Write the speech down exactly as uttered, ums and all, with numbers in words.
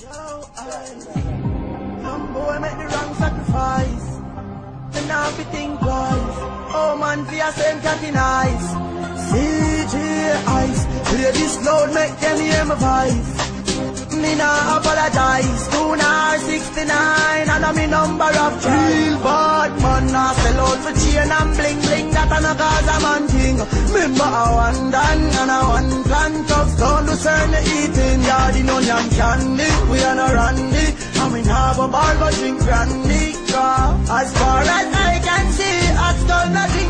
Yo, I, young boy make the wrong sacrifice. And now we think twice. Oh man, for your same catty eyes. C J Ice, play this loud, make them hear my voice. Me nah apologize. Two nine sixty-nine, and I'm me number of choice. Real bad man, nah sell out for chain and bling bling. That a no cause a man thing. Remember I one done and I one plan. Tough down to certain eating. Yardy onion candy, we are no randy. And we nah have a bar but drink brandy. As far as I can see, I still not